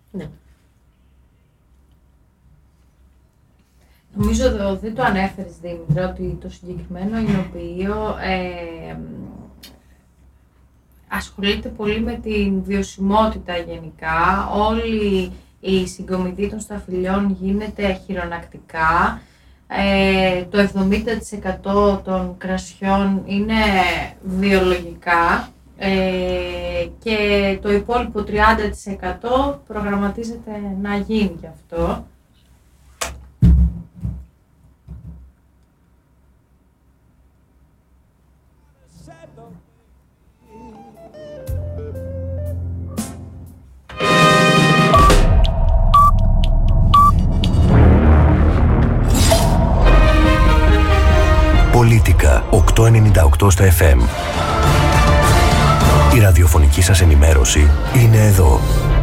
Ναι. Νομίζω δεν το ανέφερες, Δήμητρα, ότι το συγκεκριμένο εινοποιείο ασχολείται πολύ με την βιωσιμότητα γενικά. Όλη η συγκομιδή των σταφυλιών γίνεται χειρονακτικά. Το 70% των κρασιών είναι βιολογικά και το υπόλοιπο 30% προγραμματίζεται να γίνει γι' αυτό. Πολίτικα 898 στα FM. Η ραδιοφωνική σας ενημέρωση είναι εδώ.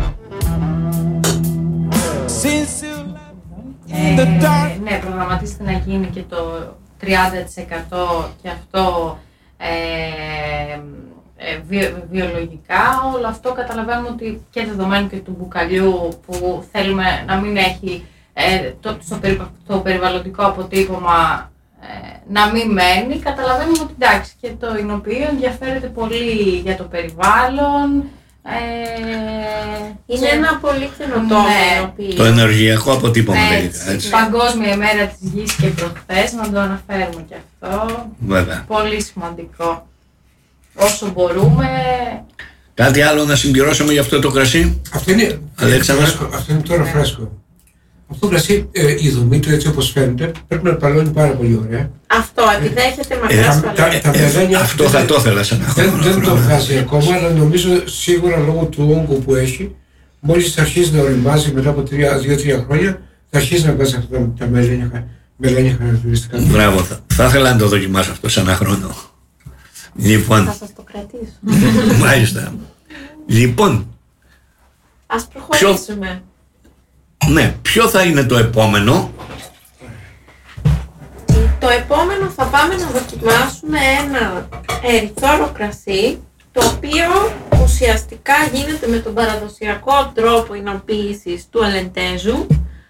Ναι, προγραμματίζεται να γίνει και το 30% και αυτό βιολογικά. Όλο αυτό καταλαβαίνουμε ότι και δεδομένου και του μπουκαλιού που θέλουμε να μην έχει το περιβαλλοντικό αποτύπωμα να μην μένει, καταλαβαίνουμε ότι εντάξει, και το εινοποιείο ενδιαφέρεται πολύ για το περιβάλλον. Είναι ένα πολύ καινοτόμο εινοποιείο. Το ενεργειακό αποτύπωμα τελικά. Παγκόσμια ημέρα της Γης και προχθές, να το αναφέρουμε και αυτό. Βέβαια. Πολύ σημαντικό. Όσο μπορούμε. Κάτι άλλο να συμπληρώσουμε για αυτό το κρασί? Αυτό είναι, αυτό είναι τώρα φρέσκο. Αυτό το κρασί, η δομή του έτσι όπως φαίνεται, πρέπει να παλώνει πάρα πολύ ωραία. Αυτό, επιδέχεται μακρά αυτό θα το ήθελα σε ένα χρόνο. Δεν το βγάζει ακόμα, αλλά νομίζω σίγουρα λόγω του όγκου που έχει, μόλις αρχίσει να οριμάζει μετά από 2-3 χρόνια, θα αρχίσει να βγάζει αυτά τα μελένια χαρακτηριστικά. Μπράβο, θα ήθελα να το δοκιμάσω αυτό σε ένα χρόνο. Λοιπόν. Θα σας το κρατήσω. Μάλιστα. Λοιπόν. Ας προχωρήσουμε. Ναι, ποιο θα είναι το επόμενο? Το επόμενο θα πάμε να δοκιμάσουμε ένα ερυθρό κρασί, το οποίο ουσιαστικά γίνεται με τον παραδοσιακό τρόπο εινοποίησης του αλεντέζου,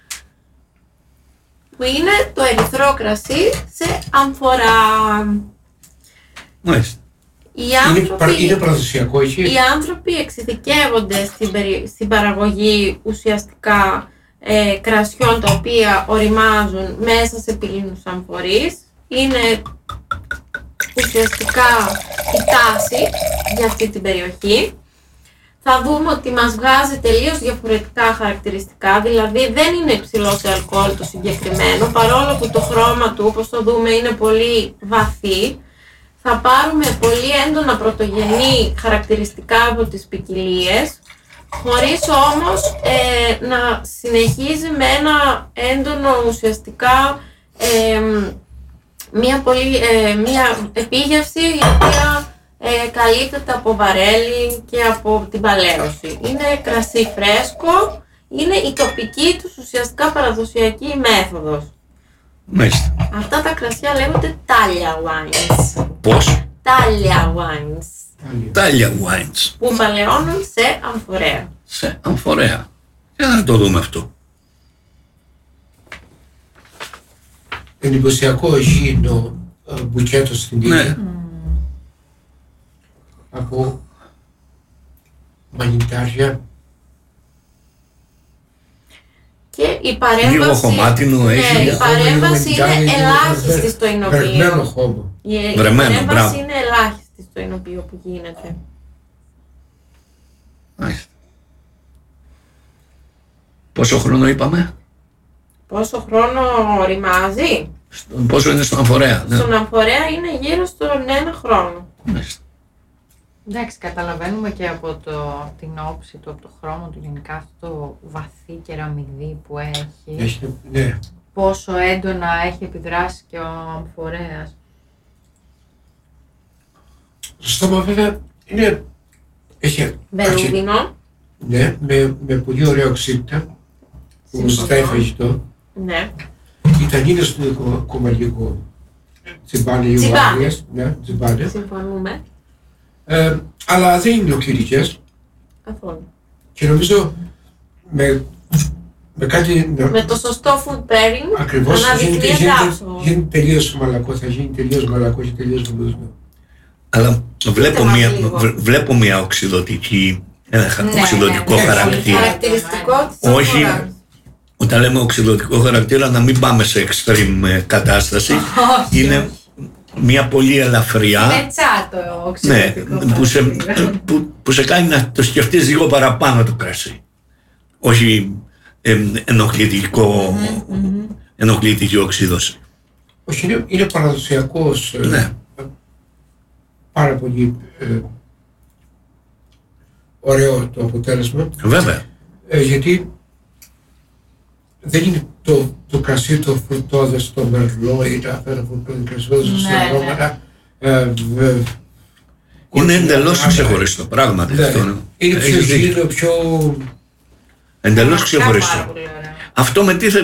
που είναι το ερυθρό κρασί σε αμφορά. Μάλιστα. Είναι παραδοσιακό, όχι? Οι άνθρωποι εξειδικεύονται στην παραγωγή ουσιαστικά κρασιών τα οποία οριμάζουν μέσα σε πυρήνους αμφορείς. Είναι ουσιαστικά η τάση για αυτή την περιοχή. Θα δούμε ότι μας βγάζει τελείως διαφορετικά χαρακτηριστικά, δηλαδή δεν είναι υψηλό σε αλκοόλ το συγκεκριμένο, παρόλο που το χρώμα του, όπως το δούμε, είναι πολύ βαθύ. Θα πάρουμε πολύ έντονα πρωτογενή χαρακτηριστικά από τις ποικιλίες, χωρίς όμως να συνεχίζει με ένα έντονο ουσιαστικά μια επίγευση η οποία καλύπτεται από βαρέλι και από την παλαίωση. Είναι κρασί φρέσκο, είναι η τοπική τους ουσιαστικά παραδοσιακή μέθοδος. Μάλιστα. Αυτά τα κρασιά λέγονται Τάλια wines. Πώς? Τάλια wines. Τάλια wines. Που παλαιώνουν σε αμφορέα. Σε αμφορέα. Για να το δούμε αυτό. Εντυπωσιακό γήινο μπουκέτο στην ίδια. Ναι. Από μανιτάρια. Και η παρέμβαση, λίγο χωμάτινο έχει. Η παρέμβαση είναι ελάχιστη στο εινοποιείο. Βρεγμένο χώμα. Η παρέμβαση είναι ελάχιστη στο εινοποιείο που γίνεται. Μάλιστα. Πόσο χρόνο Πόσο χρόνο οριμάζει? Πόσο είναι στον αμφορέα? Στον αμφορέα είναι γύρω στον 1 χρόνο. Μάλιστα. Εντάξει, καταλαβαίνουμε και από την όψη του, από το χρώμα του, γενικά αυτό το βαθύ κεραμιδί που έχει. Ναι. Πόσο έντονα έχει επιδράσει και ο αμφορέας. Το στόμα βέβαια είναι... Έχει βελούδινο. Ναι, με πολύ ωραία οξύτητα που ζητάει φαγητό. Ναι. Οι τανίνες του είναι κομμαλικό. Τσιμπάνε οι ουβάδειες. Ναι, τσιμπάνε. Συμφωνούμε. Αλλά δεν είναι ολοκληρικές. Καθόλου. Και νομίζω με κάτι... Με το σωστό food pairing Ακριβώς, αναδεικνύεται αυτό. γίνεται τελείως μαλακό, θα γίνει τελείως μαλακό και τελείως γλούσμα. Αλλά βλέπω μια οξυδοτική, οξυδοτικό χαρακτήρα. Χαρακτηριστικό της Όχι, αγοράς. όταν λέμε οξυδοτικό χαρακτήρα, να μην πάμε σε extreme κατάσταση. Είναι μια πολύ ελαφριά. Είναι τσάτο οξυδοτικό. Ναι, που σε κάνει να το σκεφτείς λίγο παραπάνω το κρασί. Όχι ενοχλητική οξύδωση. Όχι, είναι παραδοσιακός, πάρα πολύ ωραίο το αποτέλεσμα. Βέβαια. Γιατί δεν είναι το κρασί, το φρουτόδες, το μερλό ή τα κρασιόδες στα αρώματα. Είναι εντελώς ξεχωριστό πράγματι. Είναι πιο γύρω, πιο... Εντελώς ξεχωριστό. Αυτό με τι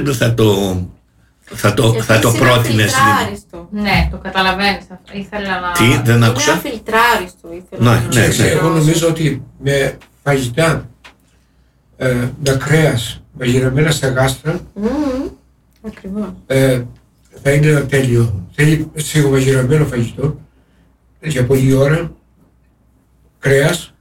θα το πρότεινες? Ναι, το καταλαβαίνεις. Ήθελα να... Τι, δεν άκουσα. Είναι αφιλτράριστο. Ναι. Εγώ νομίζω ότι με φαγητά, με κρέας, με γυραμμένα στα γάστρα, Ακριβώς. θα είναι ένα τέλειο. Θέλει σιγοβαγειραμένο φαγητό, για πολλή ώρα, κρέας.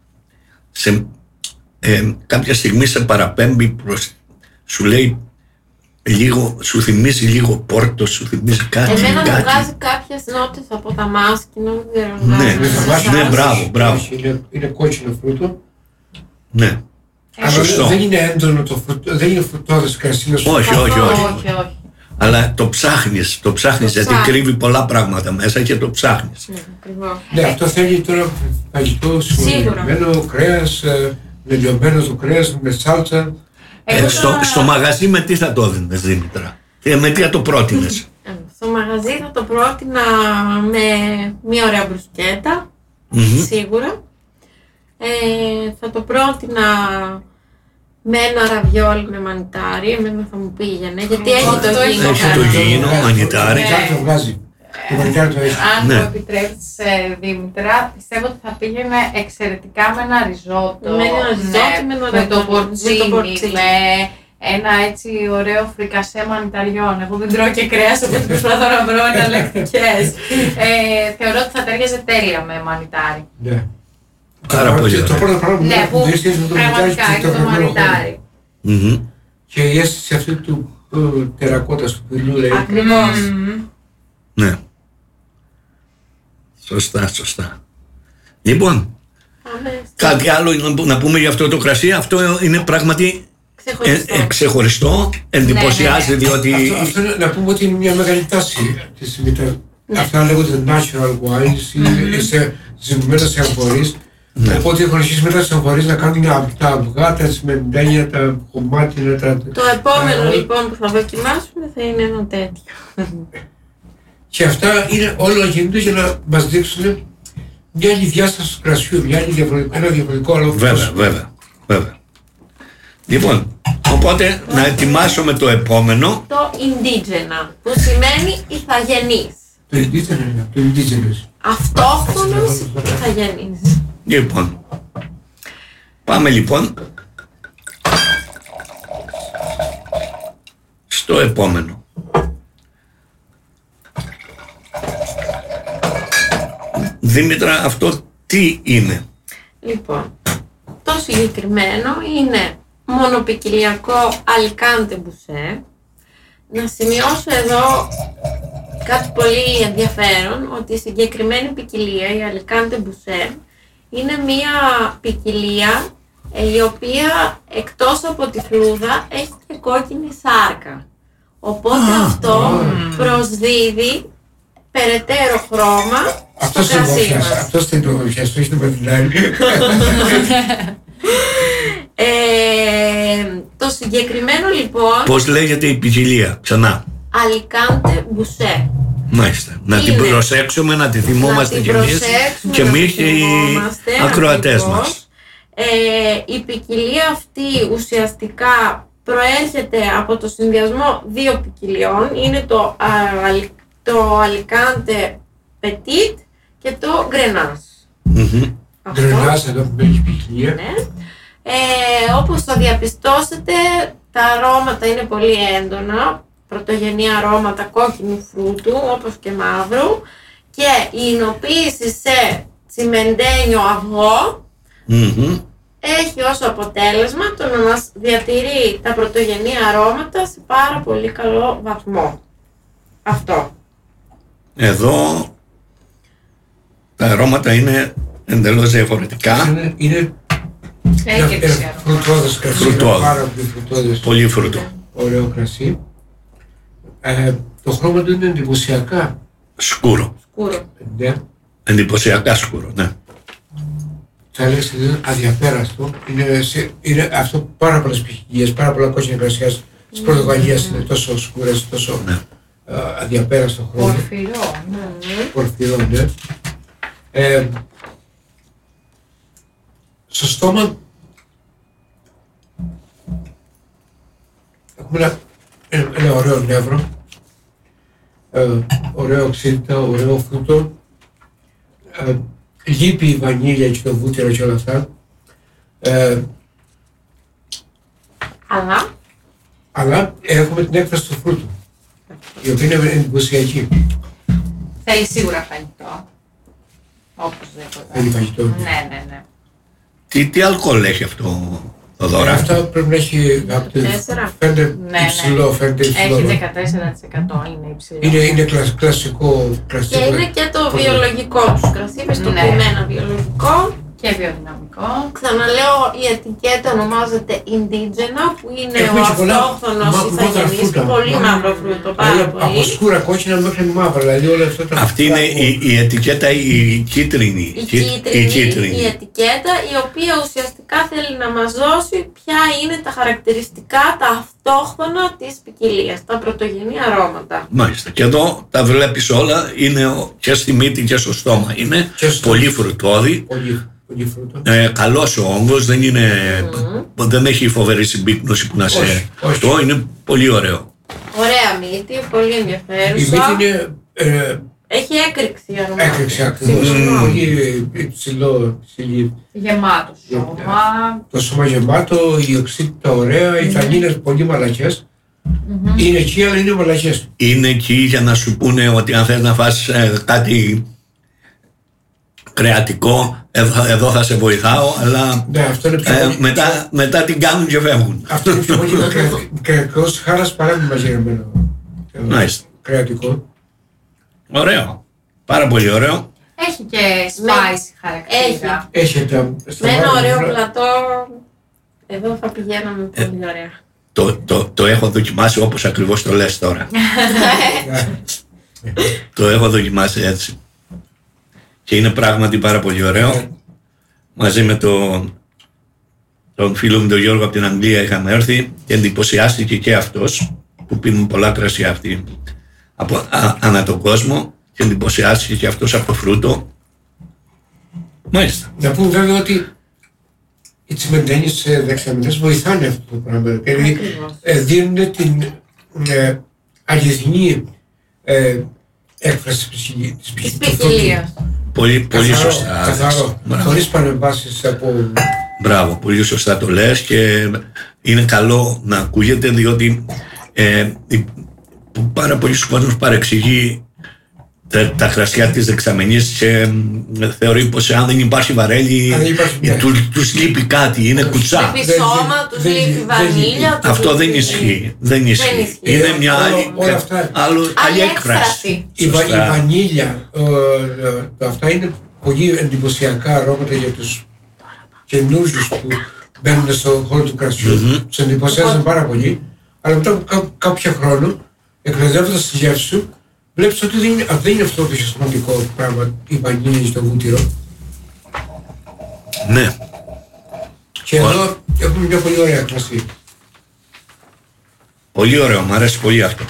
Κάποια στιγμή σε παραπέμπει σου λέει λίγο, σου θυμίζει λίγο Πόρτο, σου θυμίζει κάτι. Εμένα μου βγάζει κάποιες νότες από τα μάσκινα. Ναι, μπράβο. Είναι κόκκινο φρούτο. Ναι. Αλλά δεν είναι έντονο το φρούτο, δεν είναι φρουτόδες κρασί. Όχι. Αλλά το ψάχνεις γιατί κρύβει πολλά πράγματα μέσα και το ψάχνεις. Ναι, αυτό θέλει τώρα φαγητό σιγοβαγειραμένο, κρέας, λιωμένο το κρέας με σάλτσα. Στο μαγαζί με τι θα το έδινες, Δήμητρα? Με τι θα το πρότεινες? Στο μαγαζί θα το πρότεινα με μια ωραία μπρουσκέτα, σίγουρα. Θα το πρότεινα με ένα ραβιόλι με μανιτάρι, εμένα θα μου πήγαινε, γιατί έχει το γήινο, μανιτάρι. Το βγάζει. Αν μου επιτρέψεις, Δήμητρα, πιστεύω ότι θα πήγαινε εξαιρετικά με ένα ριζότο. Με το πορτσίνι, με ένα έτσι ωραίο φρικασέ μανιταριών. Εγώ δεν τρώω και κρέας, οπότε προσπαθώ να βρω εναλλακτικές. Θεωρώ ότι θα ταιριάζει τέλεια με μανιτάρι. Ναι. Πάρα πολύ το πρώτο πράγμα που πραγματικά είναι το μανιτάρι. Και η αίσθηση αυτή του τερακότας του πυλού, λέει. Ακριβώς. Ναι. Σωστά. Λοιπόν, κάτι άλλο να πούμε για αυτό το κρασί? Αυτό είναι πράγματι ξεχωριστό, εντυπωσιάζει διότι... Αυτό να πούμε ότι είναι μια μεγάλη τάση. Αυτά λέγονται natural wines, είναι ζυμμένα σε αμφορείς. Οπότε έχουν αρχίσει μετά τις αμφορείς να κάνουν τα αυγά, τα τσιμεντένια, τα κομμάτια. Το επόμενο λοιπόν που θα δοκιμάσουμε θα είναι ένα τέτοιο. Και αυτά είναι όλα γίνονται για να μας δείξουν μια άλλη διάσταση του κρασιού, ένα διαφορετικό άλλο. Βέβαια. Λοιπόν, οπότε να ετοιμάσουμε το επόμενο. Το indigena, που σημαίνει ηθαγενής. Το indigenous. Αυτόχθονος ηθαγενής. Λοιπόν, πάμε λοιπόν στο επόμενο. Δήμητρα, αυτό τι είναι? Λοιπόν, το συγκεκριμένο είναι μονοπικιλιακό Alicante Bouschet. Να σημειώσω εδώ κάτι πολύ ενδιαφέρον, ότι η συγκεκριμένη ποικιλία, η Alicante Bouschet, είναι μία ποικιλία η οποία εκτός από τη φλούδα έχει και κόκκινη σάρκα. Οπότε αυτό προσδίδει περαιτέρω χρώμα στο κρασί μας. Αυτός δεν το πιάσει, το έχει το παντιλάρι. Το συγκεκριμένο λοιπόν... Πώς λέγεται η ποικιλία, ξανά? Alicante Bouschet. Μάλιστα. Να την προσέξουμε, να τη θυμόμαστε κι εμείς και εμείς και οι ακροατές μας. Η ποικιλία αυτή ουσιαστικά προέρχεται από το συνδυασμό δύο ποικιλιών. Είναι το Alicante Petit και το Grenache. Grenache εδώ που έχει ποικιλία. Ναι. Όπως θα διαπιστώσετε, τα αρώματα είναι πολύ έντονα, πρωτογενή αρώματα κόκκινου φρούτου όπως και μαύρου, και η εινοποίηση σε τσιμεντένιο αυγό έχει ως αποτέλεσμα το να μας διατηρεί τα πρωτογενή αρώματα σε πάρα πολύ καλό βαθμό. Αυτό. Εδώ τα αρώματα είναι εντελώς διαφορετικά. Είναι φρουτόδες κρασί, πάρα πολύ φρουτόδες. Πολύ φρούτο. Ωραίο κρασί. Το χρώμα του είναι εντυπωσιακά Σκούρο. Ναι. Εντυπωσιακά σκούρο, ναι. Θα έλεγες ότι είναι αδιαπέραστο. Είναι αυτό πάρα πολλές ποικιλίες, πάρα πολλά κόκκινα κρασιά της Πορτογαλίας είναι τόσο σκούρες, τόσο αδιαπέραστο χρώμα. Πορφυρό, ναι. Πορφυρό, ναι. Στο στόμα έχουμε ένα ωραίο νεύρο, ωραίο οξύτητα, ωραίο φρούτο, λείπει η βανίλια και το βούτυρο και όλα αυτά. Αλλά έχουμε την έκφραση του φρούτου, η οποία είναι εντυπωσιακή. Θέλει σίγουρα φαγητό. Οπωσδήποτε. Θέλει φαγητό. Ναι. Τι αλκοόλ έχει αυτό το δώρα? Αυτό πρέπει να έχει από το φαίνεται υψηλό. Έχει 14%, είναι υψηλό. Είναι κλασικό. Και είναι και το βιολογικό τους κρασί, πιστοποιημένα βιολογικό. Και βιοδυναμικό. Ξαναλέω, η ετικέτα ονομάζεται Indigena, που είναι ο αυτόχθονος ηθαγενής, πολύ μαύρο φρούτο, πάρα πολύ. Από σκούρα κόκκινα μέχρι μαύρα, δηλαδή όλα αυτά τα... Αυτή είναι η ετικέτα η κίτρινη. Η ετικέτα, η οποία ουσιαστικά θέλει να μας δώσει ποια είναι τα χαρακτηριστικά, τα αυτόχθονα της ποικιλίας, τα πρωτογενή αρώματα. Μάλιστα. Και εδώ τα βλέπεις όλα, είναι και στη μύτη και στο στόμα. Είναι πολύ φρουτώδη. Καλός ο όγκος, δεν έχει φοβερή συμπίκνωση που να σε... Αυτό είναι πολύ ωραίο. Ωραία μύτη, πολύ ενδιαφέρουσα. Η μύτη είναι... Έχει έκρηξη αρωμάτι. Έκρηξη ακριβώς. Πολύ υψηλή. Γεμάτο σώμα. Το σώμα γεμάτο, η οξύτητα ωραία, οι τανίνες πολύ μαλακές. Είναι εκεί, αλλά είναι μαλακές. Είναι εκεί για να σου πούνε ότι αν θες να φας κάτι κρεατικό, εδώ θα σε βοηθάω, αλλά ναι, αυτό είναι πιο μετά την κάνουν και φεύγουν. Αυτό είναι πιο πολύ κρεατικός χάρας παρά με μαζεμένο κρεατικό. Ωραίο. Πάρα πολύ ωραίο. Έχει και spicy χαρακτήρα. Έχει με ένα ωραίο πλατό. Εδώ θα πηγαίναμε πολύ ωραία. Το έχω δοκιμάσει όπως ακριβώς το λες τώρα. Το έχω δοκιμάσει έτσι. Και είναι πράγματι πάρα πολύ ωραίο. Μαζί με τον φίλο μου τον Γιώργο από την Αγγλία είχαμε έρθει και εντυπωσιάστηκε και αυτός, που πίνουν πολλά κρασιά αυτοί ανά τον κόσμο, και εντυπωσιάστηκε και αυτός από το φρούτο. Μάλιστα. Να πούμε βέβαια ότι οι τσιμεντένιες δεξαμενές βοηθάνε αυτό το πράγμα. Δηλαδή δίνουν την αληθινή έκφραση της ποικιλίας. Πολύ σωστά. Καθαρό. Χωρίς παρεμβάσεις από... Μπράβο, πολύ σωστά το λες, και είναι καλό να ακούγεται, διότι πάρα πολλοί κόσμος παρεξηγεί τα κρασιά της δεξαμενής και θεωρεί πως αν δεν υπάρχει βαρέλι τους λείπει κάτι, είναι κουτσά. Λείπει σώμα, τους λείπει βανίλια. Αυτό δεν ισχύει. Είναι μια άλλη έκφραση. Η βανίλια, αυτά είναι πολύ εντυπωσιακά αρώματα για τους καινούριους που μπαίνουν στον χώρο του κρασιού. Τους εντυπωσιάζουν πάρα πολύ, αλλά μετά από κάποιο χρόνο, εκνευριζόμενας τη γεύση σου, βλέπεις ότι δεν είναι αυτό το πιο σημαντικό πράγμα, η βανίλια στο βούτυρο. Ναι. Και εδώ έχουμε μια πολύ ωραία κρασί. Πολύ ωραίο, μου αρέσει πολύ αυτό.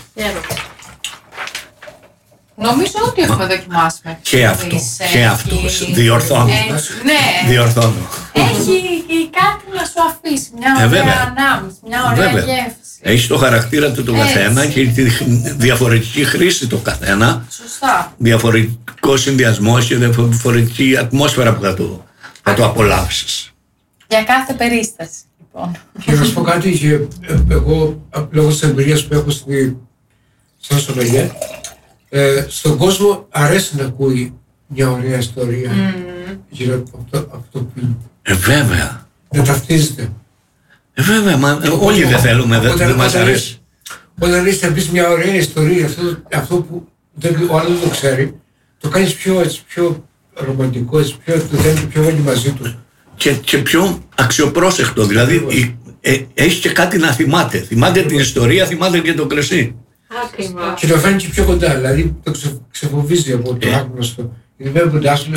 Νομίζω ότι έχουμε δοκιμάσει μέχρι και αυτό. Διορθώνω. Διορθώνω. Έχει κάτι να σου αφήσει, μια ωραία ανάμνηση, μια ωραία γεύση. Έχει το χαρακτήρα του το καθένα και τη διαφορετική χρήση το καθένα. Σωστά. Διαφορετικό συνδυασμό και διαφορετική ατμόσφαιρα που θα το απολαύσεις. Για κάθε περίσταση, λοιπόν. Και να σου πω κάτι, και εγώ λόγω της εμπειρίας που έχω σαν σομελιέ, στον κόσμο αρέσει να ακούει μια ωραία ιστορία γύρω από αυτό που είναι. Βέβαια. Να ταυτίζεται. Βέβαια, όλοι δεν θέλουμε, δεν μας αρέσει. Όταν είσαι να πεις μια ωραία ιστορία, αυτό που ο άλλος δεν το ξέρει, το κάνεις πιο ρομαντικό, πιο πολύ μαζί του. Και πιο αξιοπρόσεκτο, δηλαδή έχει και κάτι να θυμάται. Θυμάται την ιστορία, θυμάται και το κρεσί. Ακριβώς. Και το φέρνει και πιο κοντά, δηλαδή το ξεφοβίζει από το άγνωστο. Είναι βέβαια κοντά σου.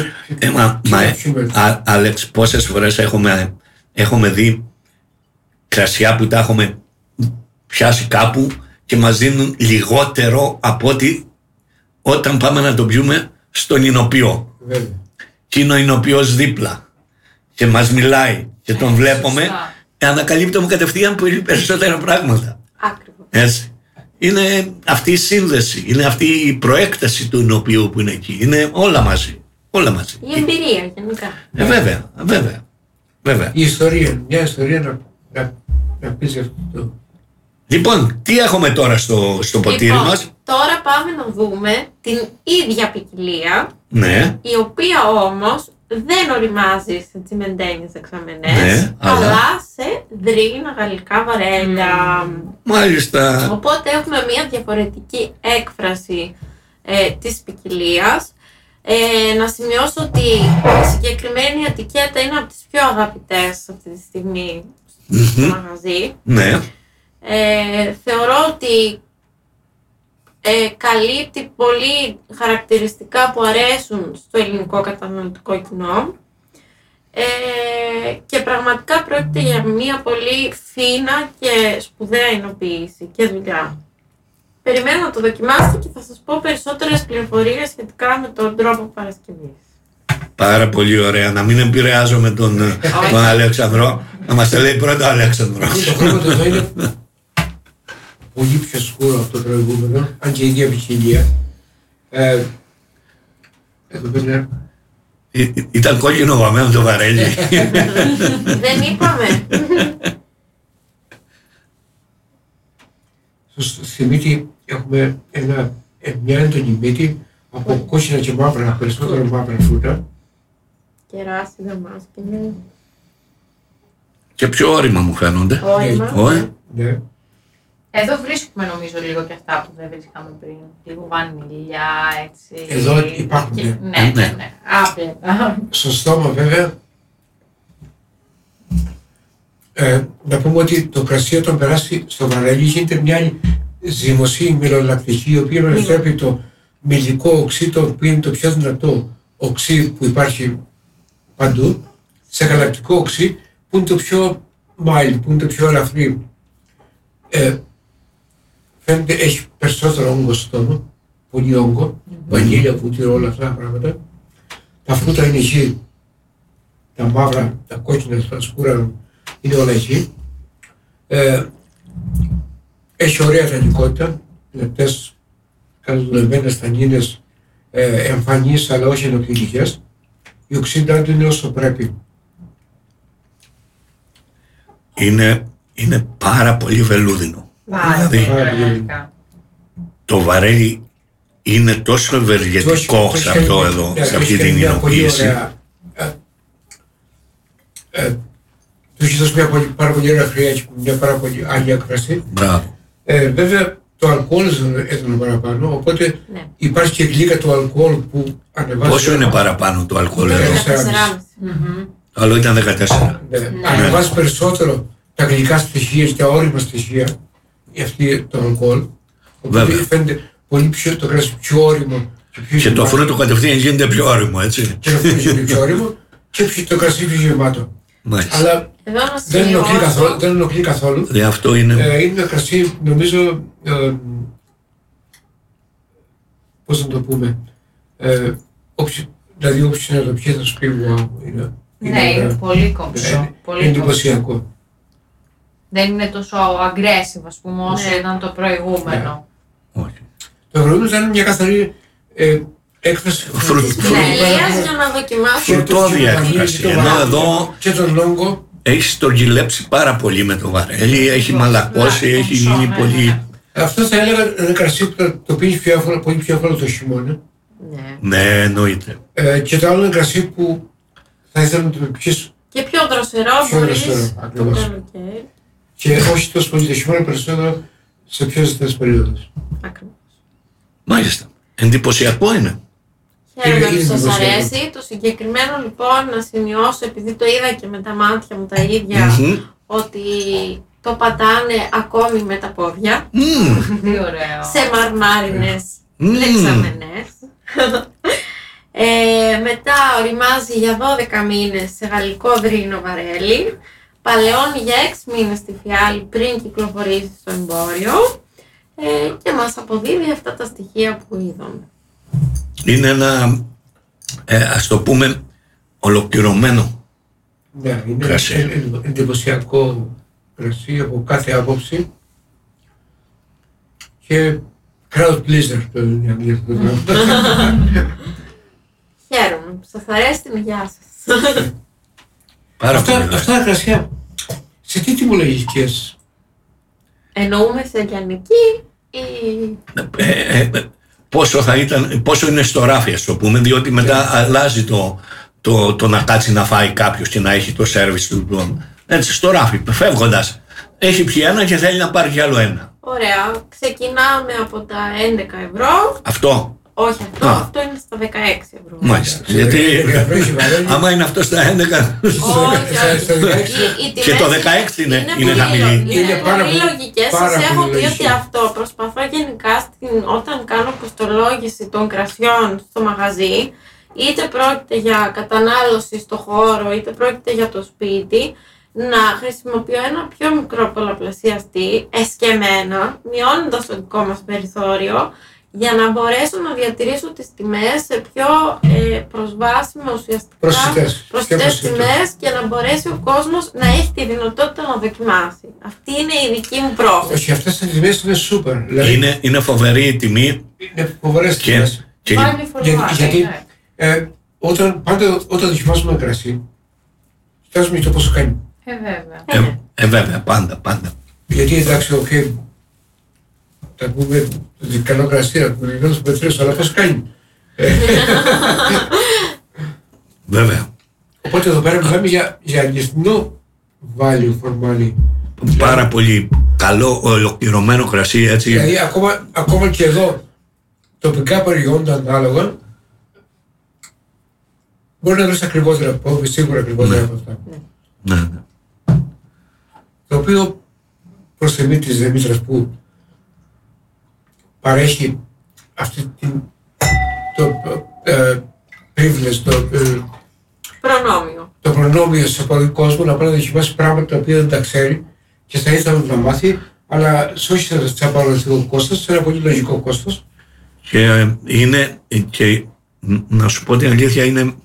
Άλεξ, πόσες φορές έχουμε δει κρασιά που τα έχουμε πιάσει κάπου και μας δίνουν λιγότερο από ότι όταν πάμε να το πιούμε στον Ινοποιό. Βέβαια. Και είναι ο Ινοποιός δίπλα και μας μιλάει και τον βλέπουμε, ανακαλύπτουμε κατευθείαν πολύ περισσότερα πράγματα. Ακριβώς. Έτσι. Είναι αυτή η σύνδεση, είναι αυτή η προέκταση του Ινοποιού που είναι εκεί. Είναι όλα μαζί. Όλα μαζί. Η εμπειρία γενικά. Βέβαια. Η ιστορία, μια ιστορία να πεις αυτό. Λοιπόν, τι έχουμε τώρα στο ποτήρι μας? Τώρα πάμε να δούμε την ίδια ποικιλία, Ναι. η οποία όμως δεν οριμάζει σε τσιμεντένιες δεξαμενές, Ναι, αλλά σε δρύγυνα γαλλικά βαρέλια. Μάλιστα. Οπότε έχουμε μια διαφορετική έκφραση της ποικιλίας. Να σημειώσω ότι η συγκεκριμένη ετικέτα είναι από τις πιο αγαπητές αυτή τη στιγμή στο μαγαζί. Ναι. Θεωρώ ότι καλύπτει πολύ χαρακτηριστικά που αρέσουν στο ελληνικό καταναλωτικό κοινό και πραγματικά πρόκειται για μια πολύ φίνα και σπουδαία εινοποίηση και δουλειά. Περιμένω να το δοκιμάσετε και θα σας πω περισσότερες πληροφορίες σχετικά με τον τρόπο παρασκευής. Πάρα πολύ ωραία. Να μην επηρεάζομαι τον Αλέξανδρο. Να μας τα λέει πρώτα ο Αλέξανδρο. Το χρώμα του εδώ είναι πολύ πιο σκούρο από το προηγούμενο, αν και η ίδια ποικιλία. Εδώ πέρα. Ήταν κόκκινο βαμμένο το βαρέλι. Δεν είπαμε. Στη μύτη έχουμε μια έντονη μύτη από κόκκινα και μαύρα, περισσότερο μαύρα φρούτα. Κεράσι, δαμάσκηνο. Και πιο όρημα μου φαίνονται. Όρημα. Ναι. Εδώ βρίσκουμε νομίζω λίγο και αυτά που δεν βρίσκαμε πριν. Λίγο βανίλια, έτσι. Εδώ υπάρχουν. Ναι. Άπλετα. Στο στόμα βέβαια, να πούμε ότι το κρασί όταν περάσει στο βαρέλι γίνεται μια άλλη ζυμωσή μυρωλακτική, η οποία μετατρέπει το μυϊκό οξύ, το οποίο είναι το πιο δυνατό οξύ που υπάρχει παντού, σε γαλακτικό οξύ που είναι το πιο mild, που είναι το πιο ελαφρύ. Φαίνεται έχει περισσότερο όγκο στο στόμα, πολύ όγκο, βανίλια, βούτυρο, όλα αυτά τα πράγματα. Τα φρούτα είναι εκεί, τα μαύρα, τα κόκκινα, τα σκούρα είναι όλα εκεί. Έχει ωραία τανικότητα, λεπτές, καλοδουλευμένες τανίνες, εμφανείς αλλά όχι ενοχλητικές. Η οξύντά του είναι όσο πρέπει. Είναι πάρα πολύ βελούδινο. Δηλαδή, το βαρέλι είναι τόσο ευεργετικό σε αυτό εδώ, σε αυτή την υλοποίηση. Του έχει δώσει μια πάρα πολύ ωραία χρειά και μια πάρα πολύ άγια κρασί. Μπράβο. Βέβαια το αλκοόλ έδωνε παραπάνω, οπότε υπάρχει και γλύκα του αλκοόλ που ανεβάζει. Πόσο είναι παραπάνω το αλκοόλ εδώ? 4,5. Το άλλο ήταν 14. Ανεβάζει περισσότερο τα γλυκά στοιχεία και τα όρημα στοιχεία για αυτή το αλκοόλ. Οπότε φαίνεται πολύ πιο, το κρασί πιο όριμο. Και το φρούτο κατευθείαν γίνεται πιο όριμο, έτσι. Και το φρούτο γίνεται πιο όριμο και το κρασί πιο γεμάτο. Αλλά δεν ενοχλεί καθόλου. Αυτό είναι. Είναι ένα κρασί, νομίζω, πώς να το πούμε, δηλαδή όποιος είναι να το πιει θα σου πει είναι πολύ κομψό. Είναι εντυπωσιακό. Δεν είναι τόσο aggressive, ας πούμε, όσο ήταν το προηγούμενο. Όχι. Το προηγούμενο ήταν μια καθαρή έκφραση φρούτου. Για να δοκιμάσουμε. Φρουτόδια έκφραση. Ενώ εδώ και τον λόγκο έχει στρογγυλέψει πάρα πολύ με το βαρέλι, έχει μαλακώσει, έχει γίνει πολύ... Αυτό θα έλεγα ένα κρασί που το πίνεις πολύ πιο εύκολα το χειμώνα. Ναι, εννοείται. Και το άλλο είναι κρασί που θα ήθελα να το πιεις και πιο δροσερό μπορείς το καλοκαίρι. Και όχι τόσο πολύ το χειμώνα, περισσότερο σε πιο ζεστές περίοδους. Ακριβώς. Μάλιστα. Εντυπωσιακό είναι. Χαίρομαι που σας αρέσει. Το συγκεκριμένο λοιπόν να σημειώσω, επειδή το είδα και με τα μάτια μου τα ίδια, ότι το πατάνε ακόμη με τα πόδια. Τι ωραίο. Σε μαρμάρινες λεξαμενές. Μετά οριμάζει για 12 μήνες σε γαλλικό δρύνο βαρέλι. Παλαιώνει για 6 μήνες στη φιάλη πριν κυκλοφορήσει στο εμπόριο. Και μας αποδίδει αυτά τα στοιχεία που είδαμε. Είναι ένα, ας το πούμε, ολοκληρωμένο κρασί. Είναι εντυπωσιακό κρασί από κάθε άποψη και crowd pleaser το είναι αγγλικό. Χαίρομαι που σας αρέσει, την υγειά σας. Αυτά τα κρασιά, σε τι τιμολογικές? Εννοούμε σε λιανική ή... πόσο είναι στο ράφι, ας το πούμε, διότι μετά αλλάζει το να κάτσει να φάει κάποιος και να έχει το σέρβις του. Έτσι, στο ράφι, φεύγοντας, έχει πιει ένα και θέλει να πάρει κι άλλο ένα. Ωραία. Ξεκινάμε από τα 11 ευρώ. Αυτό. Όχι αυτό, αυτό είναι στα 16 ευρώ. Μάλιστα. Γιατί άμα είναι αυτό στα 11. Και το 16 είναι χαμηλή. Είναι πολύ λογικές. Σας έχω πει ότι αυτό προσπαθώ γενικά όταν κάνω κοστολόγηση των κρασιών στο μαγαζί, είτε πρόκειται για κατανάλωση στο χώρο, είτε πρόκειται για το σπίτι, να χρησιμοποιώ ένα πιο μικρό πολλαπλασιαστή, εσκεμμένα, μειώνοντας το δικό μας περιθώριο, για να μπορέσω να διατηρήσω τις τιμές σε πιο προσβάσιμα ουσιαστικά προσιτές τιμές και να μπορέσει ο κόσμος να έχει τη δυνατότητα να δοκιμάσει. Αυτή είναι η δική μου πρόθεση. Όχι, αυτές οι τιμές είναι σούπερ. Είναι φοβερή η τιμή. Είναι φοβερές τιμές. Γιατί όταν δοκιμάζουμε κρασί, κοιτάζουμε και το πόσο κάνει. Βέβαια, πάντα. Γιατί εντάξει, θα πούμε καλό κρασί, θα πούμε λίγο στο πετρέλαιο, αλλά πώς κάνει. Βέβαια. Οπότε εδώ πέρα μιλάμε για αληθινό value for money. Πάρα πολύ καλό, ολοκληρωμένο κρασί, έτσι. Δηλαδή ακόμα και εδώ τοπικά προϊόντα ανάλογα μπορεί να βρεις ακριβότερα, σίγουρα ακριβότερα από αυτά. Ναι. Το οποίο προς τιμή της Δεμήτρας που παρέχει αυτή το privilege, το προνόμιο σε πολλοί κόσμο να πάει να δοκιμάσει πράγματα τα οποία δεν τα ξέρει και θα ήθελα να μάθει, αλλά όχι σε τσαπαρωτικό κόστος, σε ένα πολύ λογικό κόστος. Και να σου πω την αλήθεια, είναι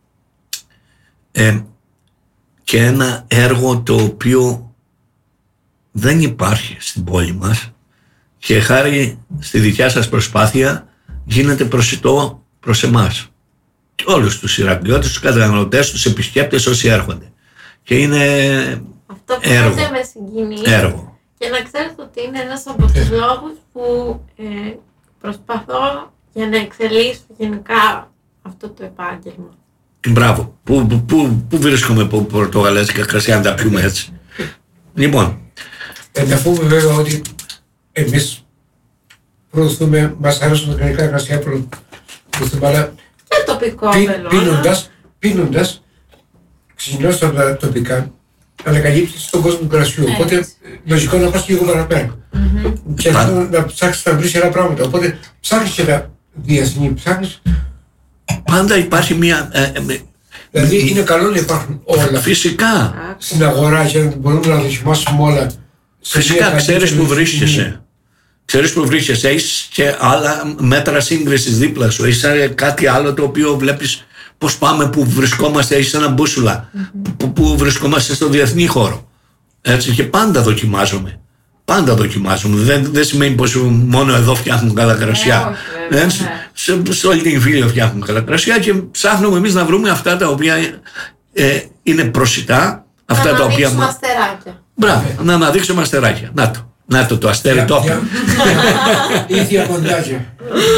και ένα έργο το οποίο δεν υπάρχει στην πόλη μας και χάρη στη δικιά σας προσπάθεια γίνεται προσιτό προς εμάς και όλους τους Ηρακλειώτες, τους καταναλωτές, τους επισκέπτες όσοι έρχονται. Και είναι αυτό που έργο. με συγκινεί Έργο. Και να ξέρετε ότι είναι ένας από τους λόγους που προσπαθώ για να εξελίσσω γενικά αυτό το επάγγελμα. Μπράβο. Πού βρίσκομαι από πορτογαλέζικα κρασιά να τα πιούμε έτσι. Λοιπόν. Να πούμε βέβαια ότι εμείς προωθούμε, μας αρέσουν τα κανονικά κρασιά, προωθούμε, αλλά και τοπικό πίνοντας, ξεκινώντας από τα τοπικά, ανακαλύψεις τον κόσμο του κρασιού. Οπότε λογικό να πας και λίγο παραπέρα. Και να ψάξεις να βρεις άλλα πράγματα. Οπότε ψάχνεις και τα διεθνή, ψάχνεις. Πάντα υπάρχει μια... Δηλαδή είναι καλό να υπάρχουν όλα. Φυσικά. Στην αγορά και να μπορούμε να δοκιμάσουμε όλα. Φυσικά ξέρεις που βρίσκεσαι. Ξέρεις που βρίσκεσαι. Έχεις και άλλα μέτρα σύγκρισης δίπλα σου. Έχεις κάτι άλλο το οποίο βλέπεις πώς πάμε, που βρισκόμαστε. Έχεις ένα μπούσουλα που βρισκόμαστε στο διεθνή χώρο. Έτσι, και πάντα δοκιμάζομαι. Δεν σημαίνει πως μόνο εδώ φτιάχνουν καλά κρασιά. Σε όλη την Φίλιο φτιάχνουν καλά κρασιά και ψάχνουμε εμείς να βρούμε αυτά τα οποία είναι προσιτά, αυτά τα οποία. Να αστεράκια. Μπράβο, να αναδείξουμε αστεράκια. Να το αστέρι το. Ίδια κοντάκια.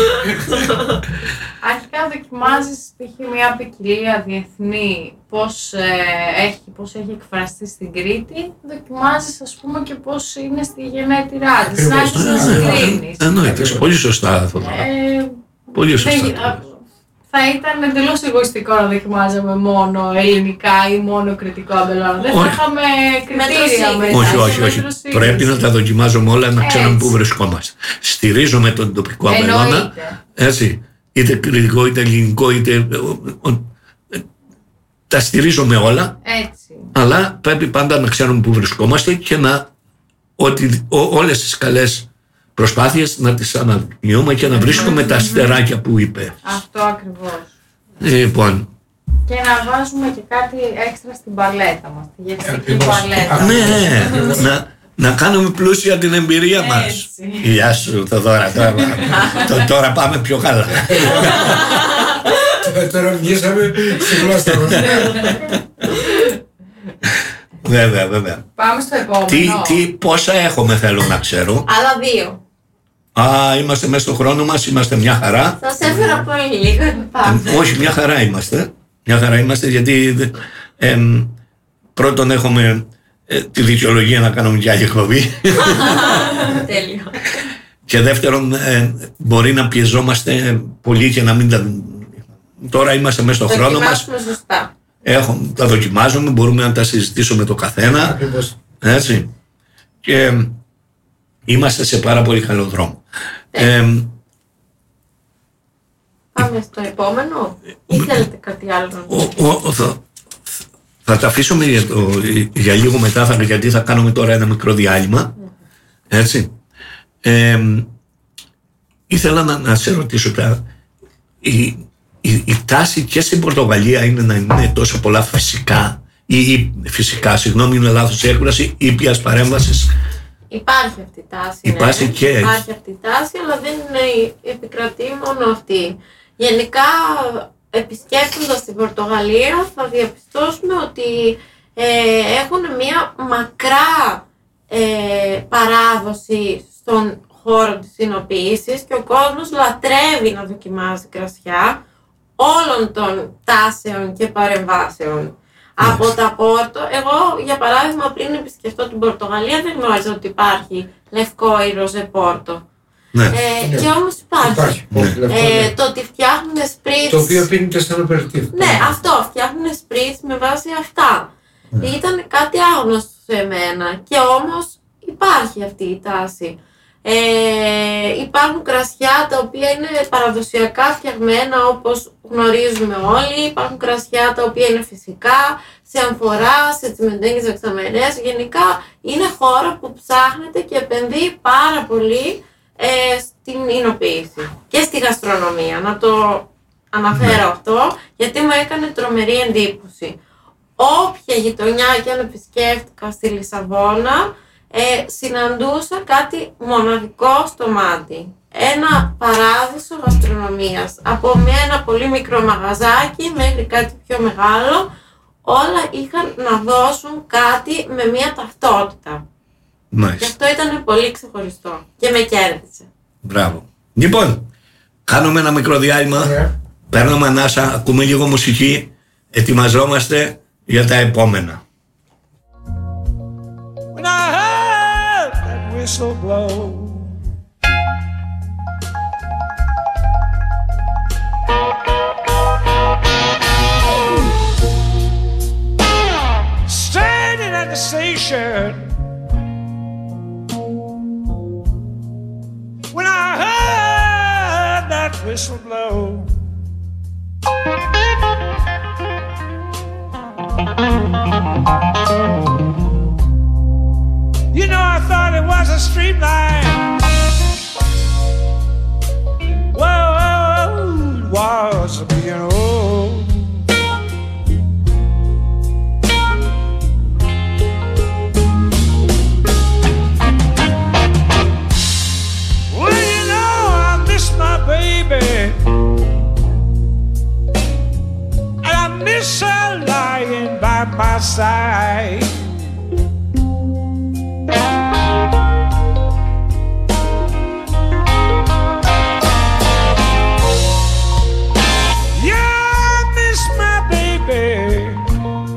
Αρχικά δοκιμάζεις μια ποικιλία διεθνή, πώς έχει εκφραστεί στην Κρήτη, δοκιμάζεις ας πούμε και πώς είναι στη γενέτειρά της, να συγκρίνεις. Εννοείται, πολύ σωστά. Πολύ σωστά. Θα ήταν εντελώς εγωιστικό να δοκιμάζαμε μόνο ελληνικά ή μόνο κρητικό αμπελόνα. Δεν θα είχαμε κριτήρια μετά. Όχι. Πρέπει να τα δοκιμάζουμε όλα, να ξέρουμε πού βρισκόμαστε. Στηρίζουμε τον τοπικό αμπελόνα. Έτσι. Είτε κριτικό, είτε ελληνικό, είτε. Τα στηρίζουμε όλα. Έτσι. Αλλά πρέπει πάντα να ξέρουμε πού βρισκόμαστε και όλες τις καλές προσπάθειες να τις αναδεικνύουμε και να βρίσκουμε τα αστεράκια που είπε. Αυτό ακριβώς. Λοιπόν. Και να βάζουμε και κάτι έξτρα στην παλέτα μας, τη γευστική παλέτα. Ναι, να κάνουμε πλούσια την εμπειρία μας. Γεια σου, Θοδώρα, τώρα πάμε πιο καλά. Τώρα βγήσαμε στη γλώσσα μας. Βέβαια. Πάμε στο επόμενο. Πόσα έχουμε, θέλω να ξέρω. Άλλα 2. Είμαστε μέσα στο χρόνο μας, είμαστε μια χαρά. Σας έφερα πολύ λίγο. Όχι, μια χαρά είμαστε. Μια χαρά είμαστε γιατί πρώτον έχουμε τη δικαιολογία να κάνουμε και άλλη εκπομπή. Τέλειο. Και δεύτερον μπορεί να πιεζόμαστε πολύ και να μην τα... Τώρα είμαστε μέσα στο χρόνο μας. Σωστά. Τα δοκιμάζουμε, μπορούμε να τα συζητήσουμε με το καθένα. Έτσι. Και είμαστε σε πάρα πολύ καλό δρόμο. Πάμε στο επόμενο ή θέλετε κάτι άλλο? Θα τα αφήσουμε για λίγο μετά, γιατί θα κάνουμε τώρα ένα μικρό διάλειμμα. Έτσι. Ήθελα να σε ρωτήσω η τάση και στην Πορτογαλία είναι να είναι τόσο πολλά φυσικά, συγγνώμη, είναι λάθος η έκφραση, ήπιας παρέμβασης. Υπάρχει αυτή η τάση. Υπάρχει αυτή η τάση, αλλά δεν είναι επικρατεί μόνο αυτή. Γενικά, επισκέπτοντας την Πορτογαλία, θα διαπιστώσουμε ότι έχουν μια μακρά παράδοση στον χώρο της εινοποίησης και ο κόσμος λατρεύει να δοκιμάζει κρασιά όλων των τάσεων και παρεμβάσεων. Από τα Πόρτο, εγώ για παράδειγμα πριν επισκεφτώ την Πορτογαλία δεν γνώριζα ότι υπάρχει λευκό ή ροζέ Πόρτο. Και όμως υπάρχει. Το ότι φτιάχνουν σπρίτς. Το οποίο πίνεται σαν απεριτίβ. Ναι, αυτό, φτιάχνουν σπρίτς με βάση αυτά. Ήταν κάτι άγνωστο σε μένα και όμως υπάρχει αυτή η τάση. Υπάρχουν κρασιά τα οποία είναι παραδοσιακά φτιαγμένα όπως γνωρίζουμε όλοι. Υπάρχουν κρασιά τα οποία είναι φυσικά, σε αμφορά, σε τσιμεντένγκες δεξαμενές. Γενικά είναι χώρα που ψάχνεται και επενδύει πάρα πολύ στην εινοποίηση και στη γαστρονομία. Να το αναφέρω αυτό γιατί μου έκανε τρομερή εντύπωση. Όποια γειτονιά και αν επισκέφτηκα στη Λισαβόνα, συναντούσα κάτι μοναδικό στο μάτι. Ένα παράδεισο γαστρονομίας. Από ένα πολύ μικρό μαγαζάκι μέχρι κάτι πιο μεγάλο, όλα είχαν να δώσουν κάτι με μια ταυτότητα. Μάλιστα. Και αυτό ήταν πολύ ξεχωριστό και με κέρδισε. Μπράβο. Λοιπόν, κάνουμε ένα μικρό διάλειμμα, παίρνουμε ανάσα, ακούμε λίγο μουσική, ετοιμαζόμαστε για τα επόμενα. When I heard that whistle blow, standing at the station, when I heard that whistle blow, you know, I thought it was a street light. Well, it was being old. Well, you know, I miss my baby, and I miss her lying by my side.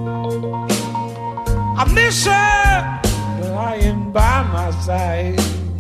I miss her lying by my side.